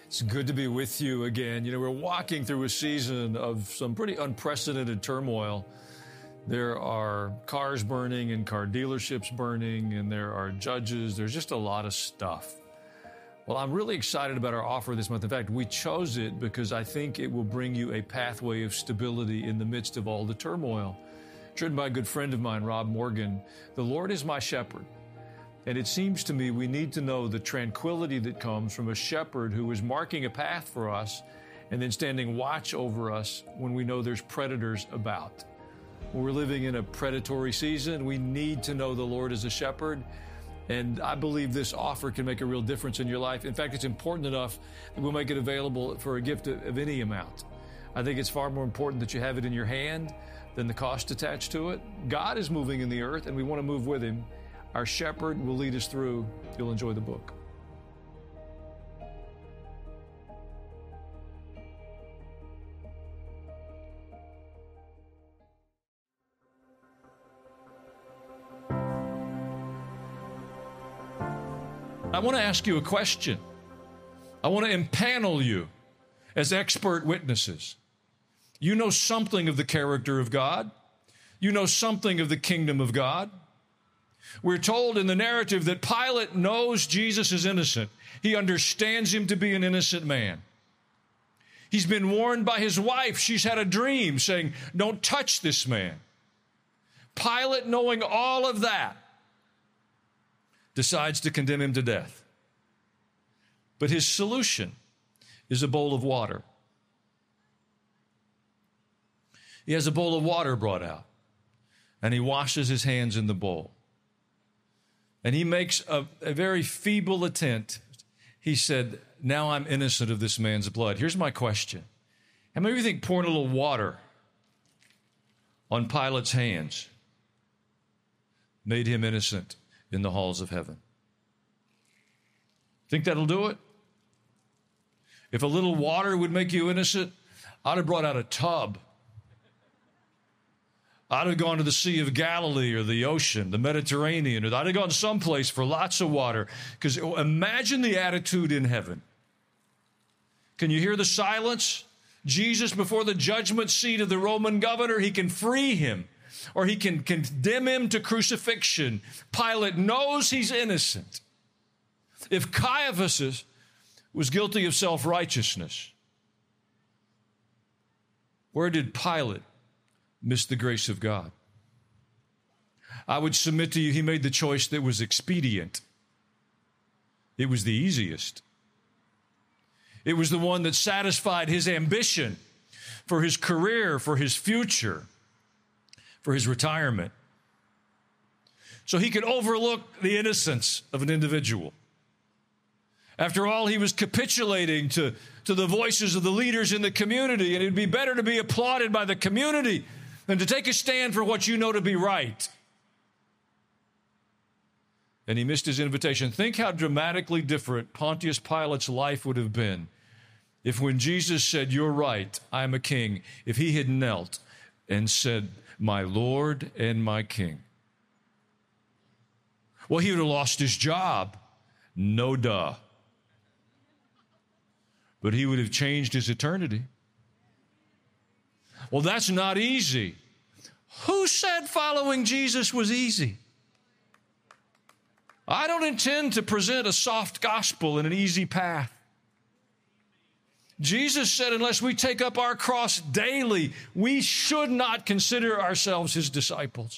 It's good to be with you again. We're walking through a season of some pretty unprecedented turmoil. There are cars burning and car dealerships burning, and there are judges. There's just a lot of stuff. Well, I'm really excited about our offer this month. In fact, we chose it because I think it will bring you a pathway of stability in the midst of all the turmoil. It's written by a good friend of mine, Rob Morgan. The Lord is my shepherd. And it seems to me we need to know the tranquility that comes from a shepherd who is marking a path for us and then standing watch over us when we know there's predators about. When we're living in a predatory season, we need to know the Lord is a shepherd. And I believe this offer can make a real difference in your life. In fact, it's important enough that we'll make it available for a gift of any amount. I think it's far more important that you have it in your hand than the cost attached to it. God is moving in the earth, and we want to move with Him. Our shepherd will lead us through. You'll enjoy the book. I want to ask you a question. I want to impanel you as expert witnesses. You know something of the character of God. You know something of the kingdom of God. We're told in the narrative that Pilate knows Jesus is innocent. He understands him to be an innocent man. He's been warned by his wife. She's had a dream saying, "Don't touch this man." Pilate, knowing all of that, decides to condemn him to death. But his solution is a bowl of water. He has a bowl of water brought out, and he washes his hands in the bowl. And he makes a very feeble attempt. He said, "Now I'm innocent of this man's blood." Here's my question. How many of you think pouring a little water on Pilate's hands made him innocent in the halls of heaven? Think that'll do it? If a little water would make you innocent, I'd have brought out a tub. I'd have gone to the Sea of Galilee or the ocean, the Mediterranean, or I'd have gone someplace for lots of water. Because imagine the attitude in heaven. Can you hear the silence? Jesus, before the judgment seat of the Roman governor, he can free him or he can condemn him to crucifixion. Pilate knows he's innocent. If Caiaphas was guilty of self-righteousness, where did Pilate miss the grace of God? I would submit to you, he made the choice that was expedient. It was the easiest. It was the one that satisfied his ambition for his career, for his future, for his retirement. So he could overlook the innocence of an individual. After all, he was capitulating to the voices of the leaders in the community, and it would be better to be applauded by the community than to take a stand for what you know to be right. And he missed his invitation. Think how dramatically different Pontius Pilate's life would have been if when Jesus said, "You're right, I'm a king," if he had knelt and said, "My Lord and my King." Well, he would have lost his job. No duh. But he would have changed his eternity. Well, that's not easy. Who said following Jesus was easy? I don't intend to present a soft gospel and an easy path. Jesus said, unless we take up our cross daily, we should not consider ourselves his disciples.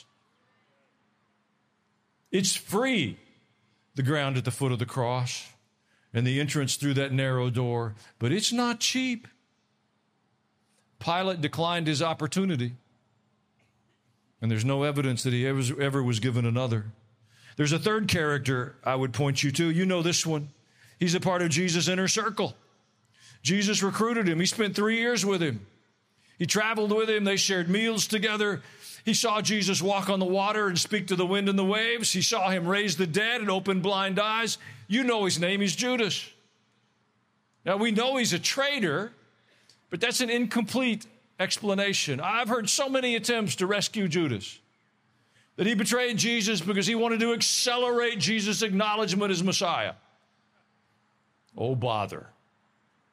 It's free, the ground at the foot of the cross and the entrance through that narrow door, but it's not cheap. Pilate declined his opportunity, and there's no evidence that he ever was given another. There's a third character I would point you to. You know this one. He's a part of Jesus' inner circle. Jesus recruited him. He spent 3 years with him. He traveled with him. They shared meals together. He saw Jesus walk on the water and speak to the wind and the waves. He saw him raise the dead and open blind eyes. You know his name. He's Judas. Now, we know he's a traitor, but that's an incomplete explanation. I've heard so many attempts to rescue Judas, that he betrayed Jesus because he wanted to accelerate Jesus' acknowledgement as Messiah. Oh, bother.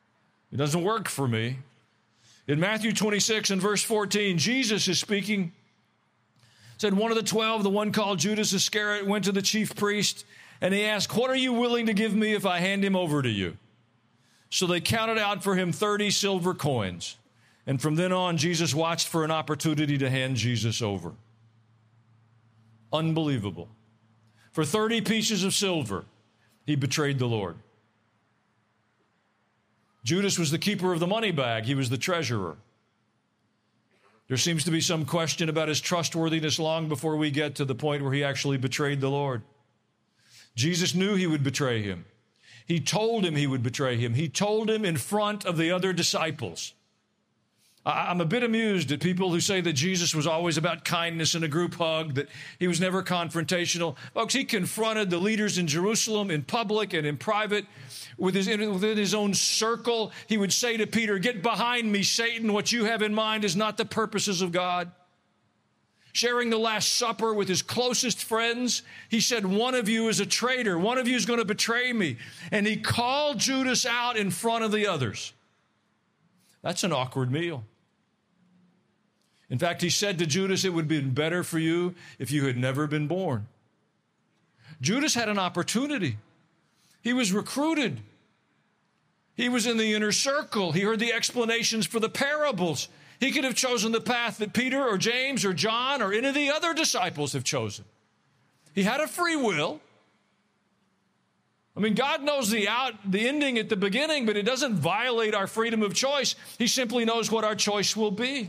It doesn't work for me. In Matthew 26 and verse 14, Jesus is speaking. Said one of the 12, the one called Judas Iscariot, went to the chief priest and he asked, "What are you willing to give me if I hand him over to you?" So they counted out for him 30 silver coins. And from then on, Jesus watched for an opportunity to hand Jesus over. Unbelievable. For 30 pieces of silver, he betrayed the Lord. Judas was the keeper of the money bag. He was the treasurer. There seems to be some question about his trustworthiness long before we get to the point where he actually betrayed the Lord. Jesus knew he would betray him. He told him he would betray him. He told him in front of the other disciples. I'm a bit amused at people who say that Jesus was always about kindness and a group hug, that he was never confrontational. Folks, he confronted the leaders in Jerusalem in public and in private within his own circle. He would say to Peter, "Get behind me, Satan. What you have in mind is not the purposes of God." Sharing the Last Supper with his closest friends, he said, "One of you is a traitor. One of you is going to betray me." And he called Judas out in front of the others. That's an awkward meal. In fact, he said to Judas, "It would have been better for you if you had never been born." Judas had an opportunity. He was recruited. He was in the inner circle. He heard the explanations for the parables. He could have chosen the path that Peter or James or John or any of the other disciples have chosen. He had a free will. I mean, God knows the ending at the beginning, but it doesn't violate our freedom of choice. He simply knows what our choice will be.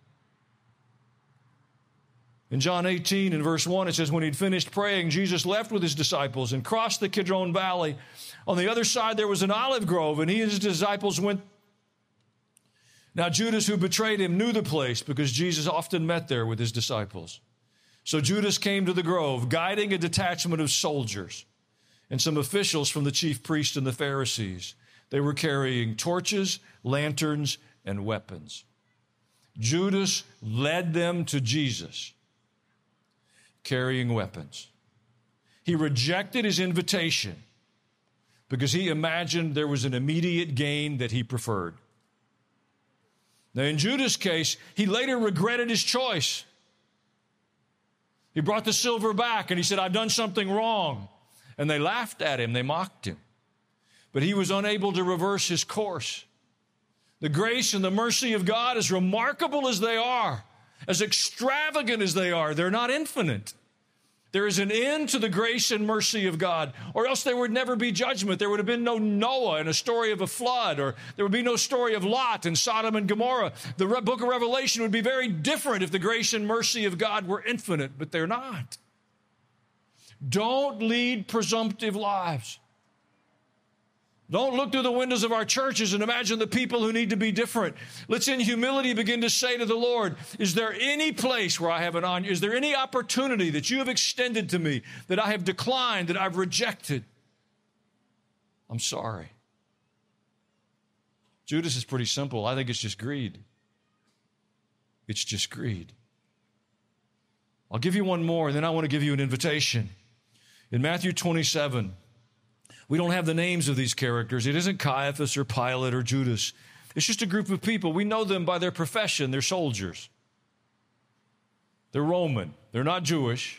In John 18 and verse 1, it says, when he'd finished praying, Jesus left with his disciples and crossed the Kidron Valley. On the other side, there was an olive grove, and he and his disciples went. Now, Judas, who betrayed him, knew the place because Jesus often met there with his disciples. So Judas came to the grove, guiding a detachment of soldiers and some officials from the chief priests and the Pharisees. They were carrying torches, lanterns, and weapons. Judas led them to Jesus, carrying weapons. He rejected his invitation because he imagined there was an immediate gain that he preferred. Now, in Judas' case, he later regretted his choice. He brought the silver back and he said, "I've done something wrong." And they laughed at him, they mocked him. But he was unable to reverse his course. The grace and the mercy of God, as remarkable as they are, as extravagant as they are, they're not infinite. There is an end to the grace and mercy of God, or else there would never be judgment. There would have been no Noah and a story of a flood, or there would be no story of Lot and Sodom and Gomorrah. The book of Revelation would be very different if the grace and mercy of God were infinite, but they're not. Don't lead presumptive lives. Don't look through the windows of our churches and imagine the people who need to be different. Let's in humility begin to say to the Lord, is there any place where I have an honor? Is there any opportunity that you have extended to me that I have declined, that I've rejected? I'm sorry. Judas is pretty simple. I think it's just greed. It's just greed. I'll give you one more, and then I want to give you an invitation. In Matthew 27, we don't have the names of these characters. It isn't Caiaphas or Pilate or Judas. It's just a group of people. We know them by their profession. They're soldiers. They're Roman. They're not Jewish.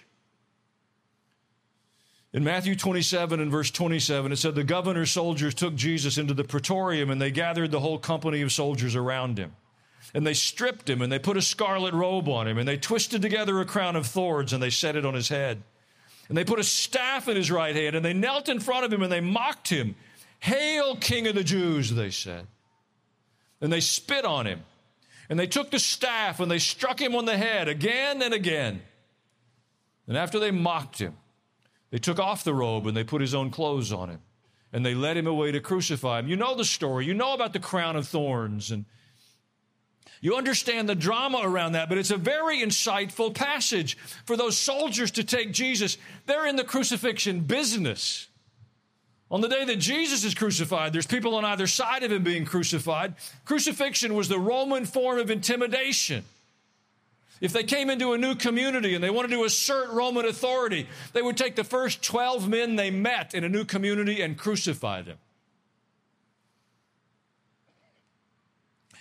In Matthew 27 and verse 27, it said, the governor's soldiers took Jesus into the praetorium, and they gathered the whole company of soldiers around him. And they stripped him, and they put a scarlet robe on him, and they twisted together a crown of thorns, and they set it on his head. And they put a staff in his right hand, and they knelt in front of him, and they mocked him. "Hail, King of the Jews," they said. And they spit on him. And they took the staff, and they struck him on the head again and again. And after they mocked him, they took off the robe, and they put his own clothes on him. And they led him away to crucify him. You know the story. You know about the crown of thorns, and you understand the drama around that, but it's a very insightful passage for those soldiers to take Jesus. They're in the crucifixion business. On the day that Jesus is crucified, there's people on either side of him being crucified. Crucifixion was the Roman form of intimidation. If they came into a new community and they wanted to assert Roman authority, they would take the first 12 men they met in a new community and crucify them.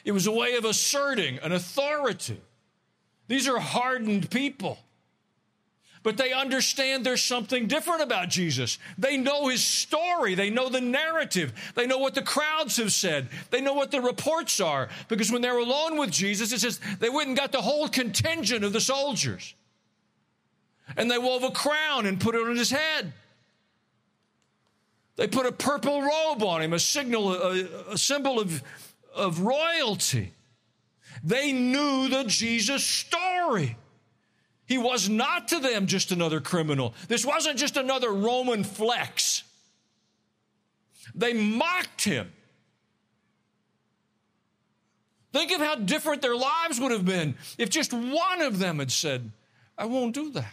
It was a way of asserting an authority. These are hardened people. But they understand there's something different about Jesus. They know his story. They know the narrative. They know what the crowds have said. They know what the reports are. Because when they were alone with Jesus, it says they went and got the whole contingent of the soldiers. And they wove a crown and put it on his head. They put a purple robe on him, a symbol of royalty. They knew the Jesus story. He was not to them just another criminal. This wasn't just another Roman flex. They mocked him. Think of how different their lives would have been if just one of them had said, I won't do that.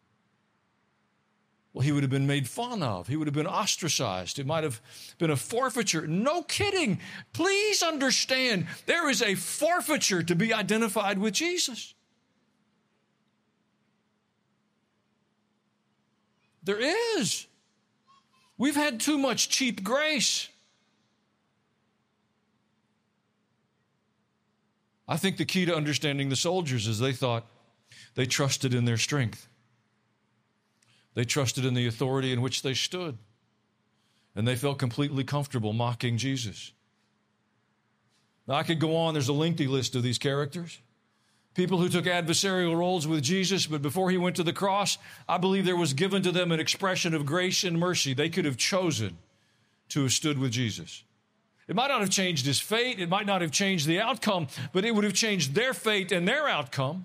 Well, he would have been made fun of. He would have been ostracized. It might have been a forfeiture. No kidding. Please understand, there is a forfeiture to be identified with Jesus. There is. We've had too much cheap grace. I think the key to understanding the soldiers is they thought they trusted in their strength. They trusted in the authority in which they stood. And they felt completely comfortable mocking Jesus. Now, I could go on. There's a lengthy list of these characters. People who took adversarial roles with Jesus, but before he went to the cross, I believe there was given to them an expression of grace and mercy. They could have chosen to have stood with Jesus. It might not have changed his fate. It might not have changed the outcome, but it would have changed their fate and their outcome.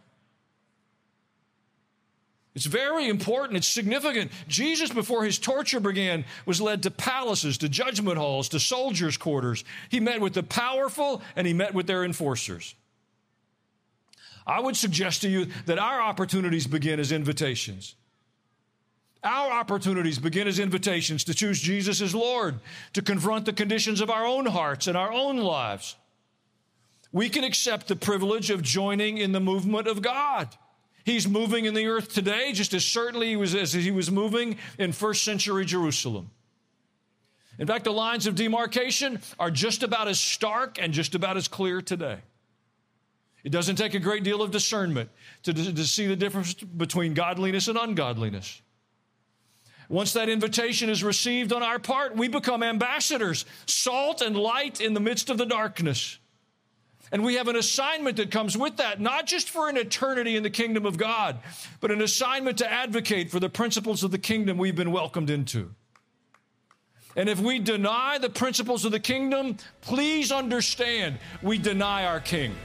It's very important. It's significant. Jesus, before his torture began, was led to palaces, to judgment halls, to soldiers' quarters. He met with the powerful and he met with their enforcers. I would suggest to you that our opportunities begin as invitations. Our opportunities begin as invitations to choose Jesus as Lord, to confront the conditions of our own hearts and our own lives. We can accept the privilege of joining in the movement of God. He's moving in the earth today just as certainly as he was moving in first century Jerusalem. In fact, the lines of demarcation are just about as stark and just about as clear today. It doesn't take a great deal of discernment to see the difference between godliness and ungodliness. Once that invitation is received on our part, we become ambassadors, salt and light in the midst of the darkness. And we have an assignment that comes with that, not just for an eternity in the kingdom of God, but an assignment to advocate for the principles of the kingdom we've been welcomed into. And if we deny the principles of the kingdom, please understand, we deny our King.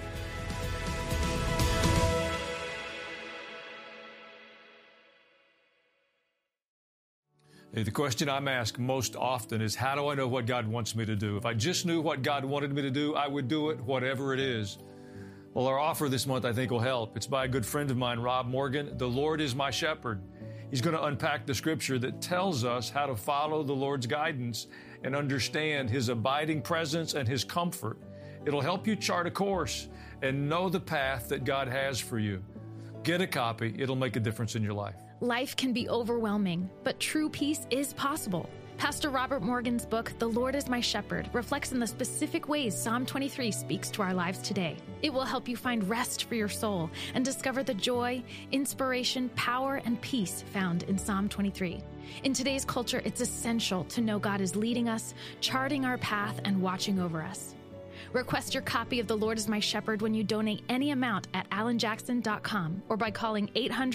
The question I'm asked most often is, how do I know what God wants me to do? If I just knew what God wanted me to do, I would do it, whatever it is. Well, our offer this month, I think, will help. It's by a good friend of mine, Rob Morgan. The Lord is my shepherd. He's going to unpack the scripture that tells us how to follow the Lord's guidance and understand his abiding presence and his comfort. It'll help you chart a course and know the path that God has for you. Get a copy. It'll make a difference in your life. Life can be overwhelming, but true peace is possible. Pastor Robert Morgan's book, The Lord is My Shepherd, reflects in the specific ways Psalm 23 speaks to our lives today. It will help you find rest for your soul and discover the joy, inspiration, power, and peace found in Psalm 23. In today's culture, it's essential to know God is leading us, charting our path, and watching over us. Request your copy of The Lord is My Shepherd when you donate any amount at alanjackson.com or by calling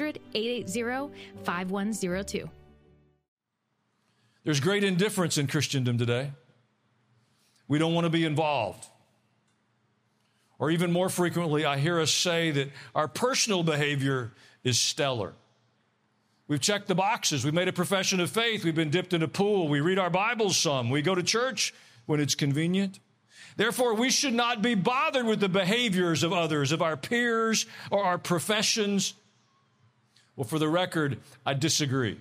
800-880-5102. There's great indifference in Christendom today. We don't want to be involved. Or even more frequently, I hear us say that our personal behavior is stellar. We've checked the boxes. We've made a profession of faith. We've been dipped in a pool. We read our Bibles some. We go to church when it's convenient. Therefore, we should not be bothered with the behaviors of others, of our peers or our professions. Well, for the record, I disagree.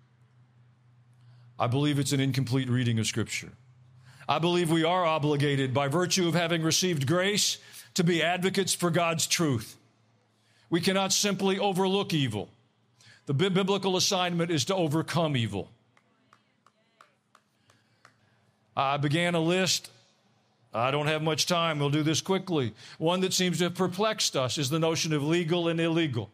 I believe it's an incomplete reading of Scripture. I believe we are obligated, by virtue of having received grace, to be advocates for God's truth. We cannot simply overlook evil. The biblical assignment is to overcome evil. I began a list I don't have much time. We'll do this quickly. One that seems to have perplexed us is the notion of legal and illegal.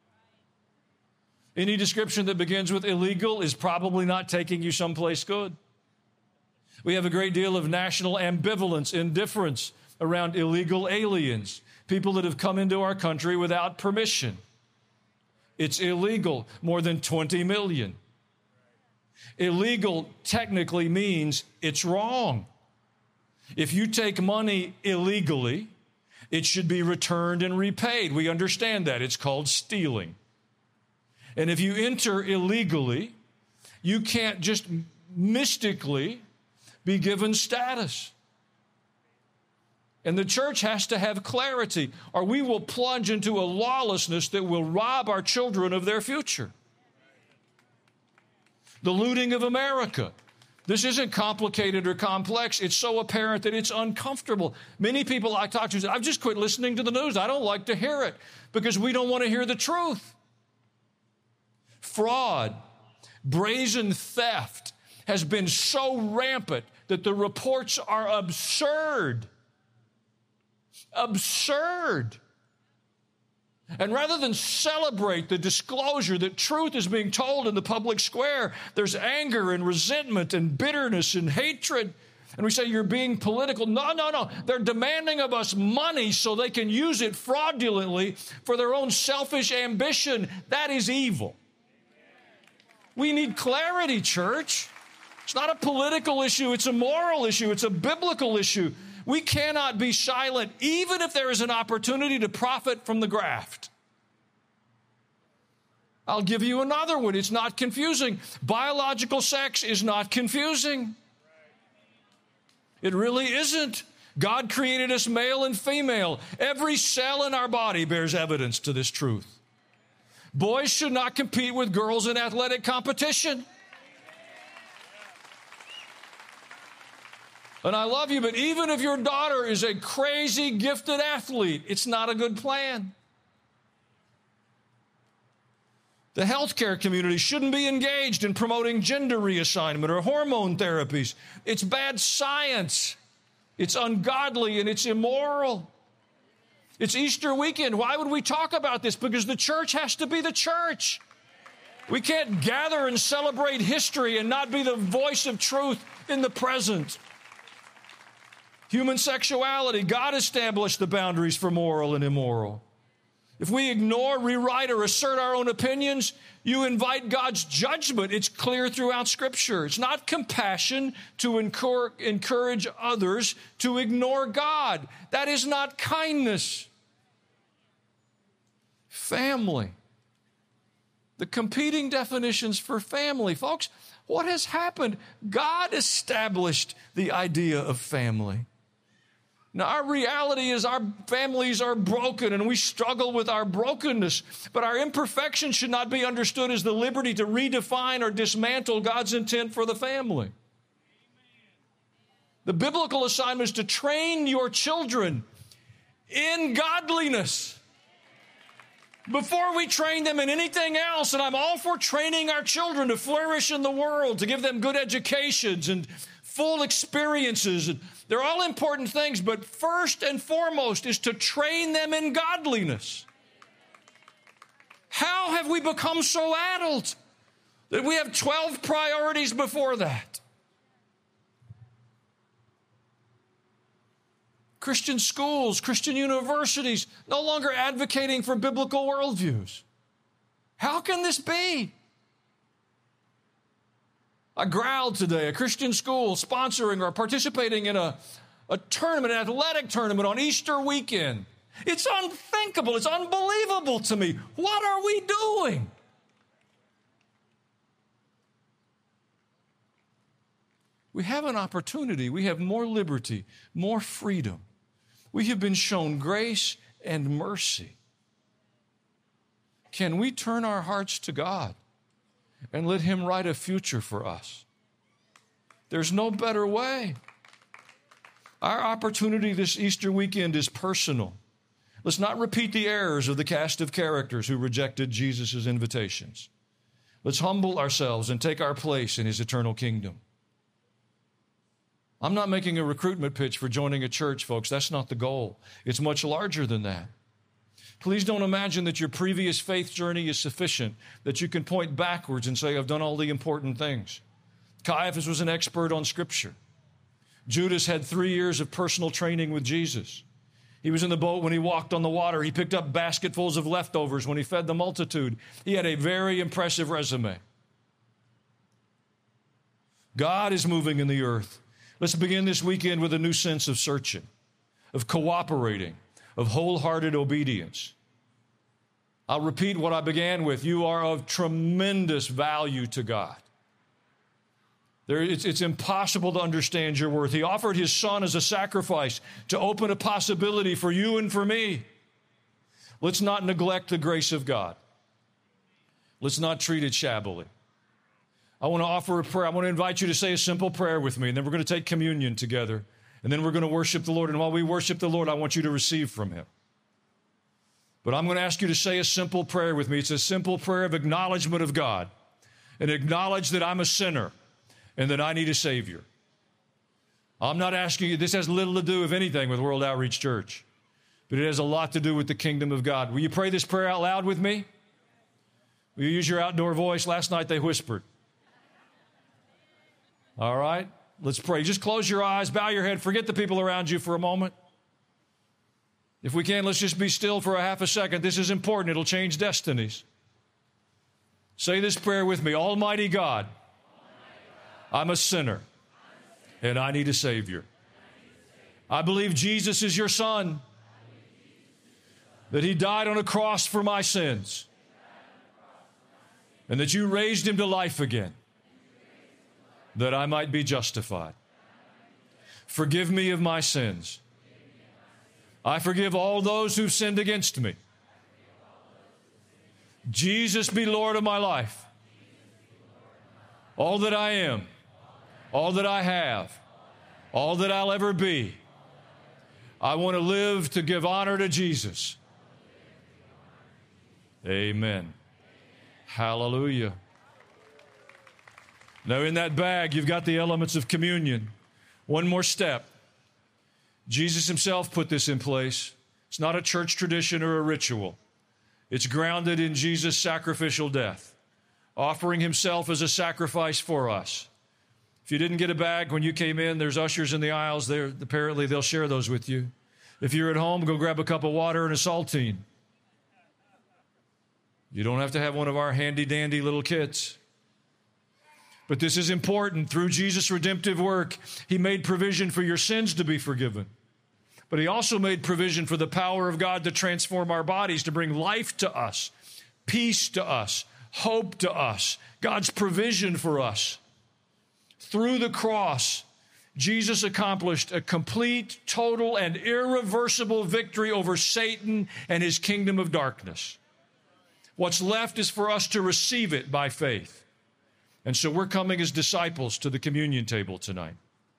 Any description that begins with illegal is probably not taking you someplace good. We have a great deal of national ambivalence, indifference around illegal aliens, people that have come into our country without permission. It's illegal, more than 20 million. Illegal technically means it's wrong. If you take money illegally, it should be returned and repaid. We understand that. It's called stealing. And if you enter illegally, you can't just mystically be given status. And the church has to have clarity, or we will plunge into a lawlessness that will rob our children of their future. The looting of America. This isn't complicated or complex. It's so apparent that it's uncomfortable. Many people I talk to say, I've just quit listening to the news. I don't like to hear it because we don't want to hear the truth. Fraud, brazen theft has been so rampant that the reports are absurd. Absurd. And rather than celebrate the disclosure that truth is being told in the public square, there's anger and resentment and bitterness and hatred. And we say, you're being political. No. They're demanding of us money so they can use it fraudulently for their own selfish ambition. That is evil. We need clarity, church. It's not a political issue. It's a moral issue. It's a biblical issue. We cannot be silent, even if there is an opportunity to profit from the graft. I'll give you another one. It's not confusing. Biological sex is not confusing. It really isn't. God created us male and female. Every cell in our body bears evidence to this truth. Boys should not compete with girls in athletic competition. And I love you, but even if your daughter is a crazy, gifted athlete, it's not a good plan. The healthcare community shouldn't be engaged in promoting gender reassignment or hormone therapies. It's bad science. It's ungodly and it's immoral. It's Easter weekend. Why would we talk about this? Because the church has to be the church. We can't gather and celebrate history and not be the voice of truth in the present. Human sexuality, God established the boundaries for moral and immoral. If we ignore, rewrite, or assert our own opinions, you invite God's judgment. It's clear throughout Scripture. It's not compassion to encourage others to ignore God. That is not kindness. Family. The competing definitions for family. Folks, what has happened? God established the idea of family. Now, our reality is our families are broken and we struggle with our brokenness, but our imperfection should not be understood as the liberty to redefine or dismantle God's intent for the family. The biblical assignment is to train your children in godliness before we train them in anything else. And I'm all for training our children to flourish in the world, to give them good educations and full experiences. They're all important things, but first and foremost is to train them in godliness. How have we become so adult that we have 12 priorities before that? Christian schools, Christian universities, no longer advocating for biblical worldviews. How can this be? I growled today, a Christian school sponsoring or participating in a tournament, an athletic tournament on Easter weekend. It's unthinkable. It's unbelievable to me. What are we doing? We have an opportunity. We have more liberty, more freedom. We have been shown grace and mercy. Can we turn our hearts to God and let Him write a future for us? There's no better way. Our opportunity this Easter weekend is personal. Let's not repeat the errors of the cast of characters who rejected Jesus' invitations. Let's humble ourselves and take our place in His eternal kingdom. I'm not making a recruitment pitch for joining a church, folks. That's not the goal. It's much larger than that. Please don't imagine that your previous faith journey is sufficient, that you can point backwards and say, I've done all the important things. Caiaphas was an expert on Scripture. Judas had 3 years of personal training with Jesus. He was in the boat when he walked on the water. He picked up basketfuls of leftovers when he fed the multitude. He had a very impressive resume. God is moving in the earth. Let's begin this weekend with a new sense of searching, of cooperating, of wholehearted obedience. I'll repeat what I began with. You are of tremendous value to God. It's impossible to understand your worth. He offered His Son as a sacrifice to open a possibility for you and for me. Let's not neglect the grace of God. Let's not treat it shabbily. I want to offer a prayer. I want to invite you to say a simple prayer with me, and then we're going to take communion together, and then we're going to worship the Lord. And while we worship the Lord, I want you to receive from Him. But I'm going to ask you to say a simple prayer with me. It's a simple prayer of acknowledgement of God, and acknowledge that I'm a sinner and that I need a Savior. I'm not asking you, this has little to do, if anything, with World Outreach Church, but it has a lot to do with the kingdom of God. Will you pray this prayer out loud with me? Will you use your outdoor voice? Last night they whispered. All right, let's pray. Just close your eyes, bow your head, forget the people around you for a moment. If we can, let's just be still for a half a second. This is important. It'll change destinies. Say this prayer with me. Almighty God, I'm a sinner, and I need a Savior. I believe Jesus is your Son, that He died on a cross for my sins, and that you raised Him to life again, that I might be justified. Forgive me of my sins. I forgive all those who've sinned against me. Jesus be Lord of my life. All that I am, all that I have, all that I'll ever be, I want to live to give honor to Jesus. Amen. Hallelujah. Now in that bag, you've got the elements of communion. One more step. Jesus Himself put this in place. It's not a church tradition or a ritual. It's grounded in Jesus' sacrificial death, offering Himself as a sacrifice for us. If you didn't get a bag when you came in, there's ushers in the aisles there. Apparently, they'll share those with you. If you're at home, go grab a cup of water and a saltine. You don't have to have one of our handy-dandy little kits. But this is important. Through Jesus' redemptive work, He made provision for your sins to be forgiven. But He also made provision for the power of God to transform our bodies, to bring life to us, peace to us, hope to us, God's provision for us. Through the cross, Jesus accomplished a complete, total, and irreversible victory over Satan and his kingdom of darkness. What's left is for us to receive it by faith. And so we're coming as disciples to the communion table tonight.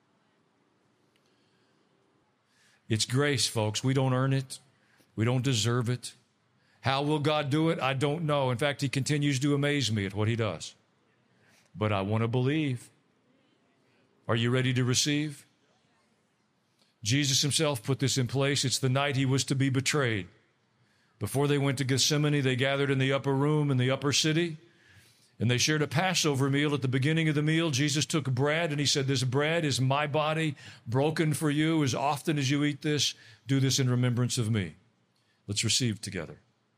It's grace, folks. We don't earn it. We don't deserve it. How will God do it? I don't know. In fact, He continues to amaze me at what He does. But I want to believe. Are you ready to receive? Jesus Himself put this in place. It's the night He was to be betrayed. Before they went to Gethsemane, they gathered in the upper room in the upper city, and they shared a Passover meal. At the beginning of the meal, Jesus took bread, and He said, this bread is my body broken for you. As often as you eat this, do this in remembrance of me. Let's receive together.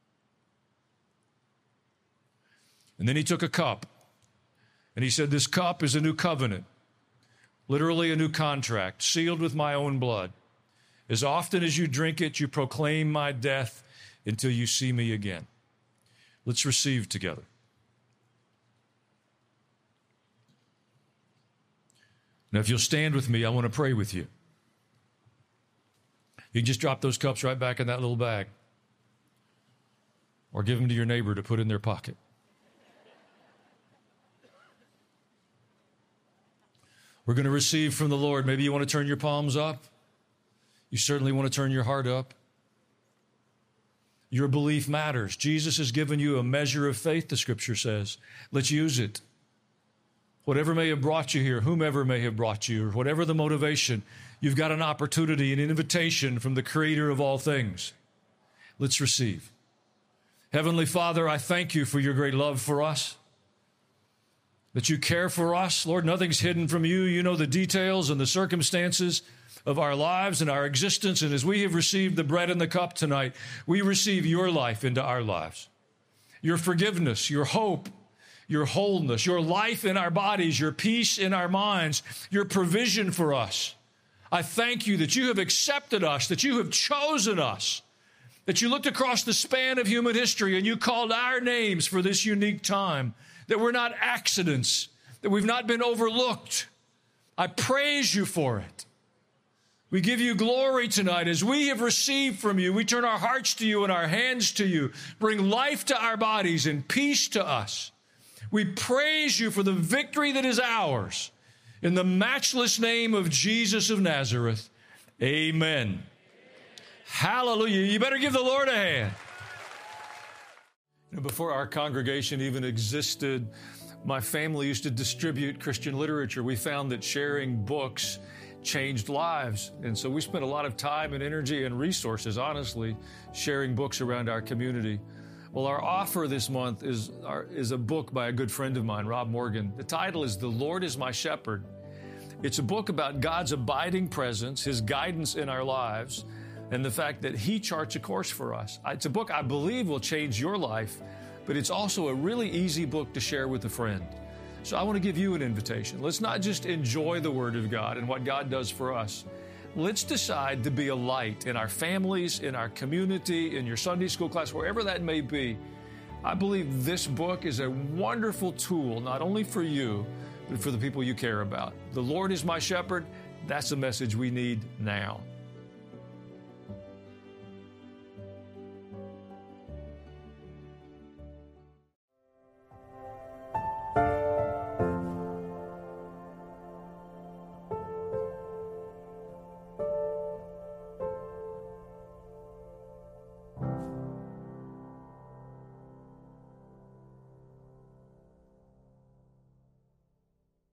And then He took a cup, and He said, this cup is a new covenant. Literally a new contract, sealed with my own blood. As often as you drink it, you proclaim my death until you see me again. Let's receive together. Now, if you'll stand with me, I want to pray with you. You can just drop those cups right back in that little bag, or give them to your neighbor to put in their pocket. We're going to receive from the Lord. Maybe you want to turn your palms up. You certainly want to turn your heart up. Your belief matters. Jesus has given you a measure of faith, the Scripture says. Let's use it. Whatever may have brought you here, whomever may have brought you, or whatever the motivation, you've got an opportunity, an invitation from the Creator of all things. Let's receive. Heavenly Father, I thank you for your great love for us, that you care for us. Lord, nothing's hidden from you. You know the details and the circumstances of our lives and our existence. And as we have received the bread and the cup tonight, we receive your life into our lives, your forgiveness, your hope, your wholeness, your life in our bodies, your peace in our minds, your provision for us. I thank you that you have accepted us, that you have chosen us, that you looked across the span of human history and you called our names for this unique time, that we're not accidents, that we've not been overlooked. I praise you for it. We give you glory tonight. As we have received from you, we turn our hearts to you and our hands to you. Bring life to our bodies and peace to us. We praise you for the victory that is ours. In the matchless name of Jesus of Nazareth, amen. Hallelujah. You better give the Lord a hand. Before our congregation even existed, my family used to distribute Christian literature. We found that sharing books changed lives. And so we spent a lot of time and energy and resources, honestly, sharing books around our community. Well, our offer this month is a book by a good friend of mine, Rob Morgan. The title is The Lord is My Shepherd. It's a book about God's abiding presence, His guidance in our lives, and the fact that He charts a course for us. It's a book I believe will change your life, but it's also a really easy book to share with a friend. So I want to give you an invitation. Let's not just enjoy the Word of God and what God does for us. Let's decide to be a light in our families, in our community, in your Sunday school class, wherever that may be. I believe this book is a wonderful tool, not only for you, but for the people you care about. The Lord is my shepherd. That's the message we need now.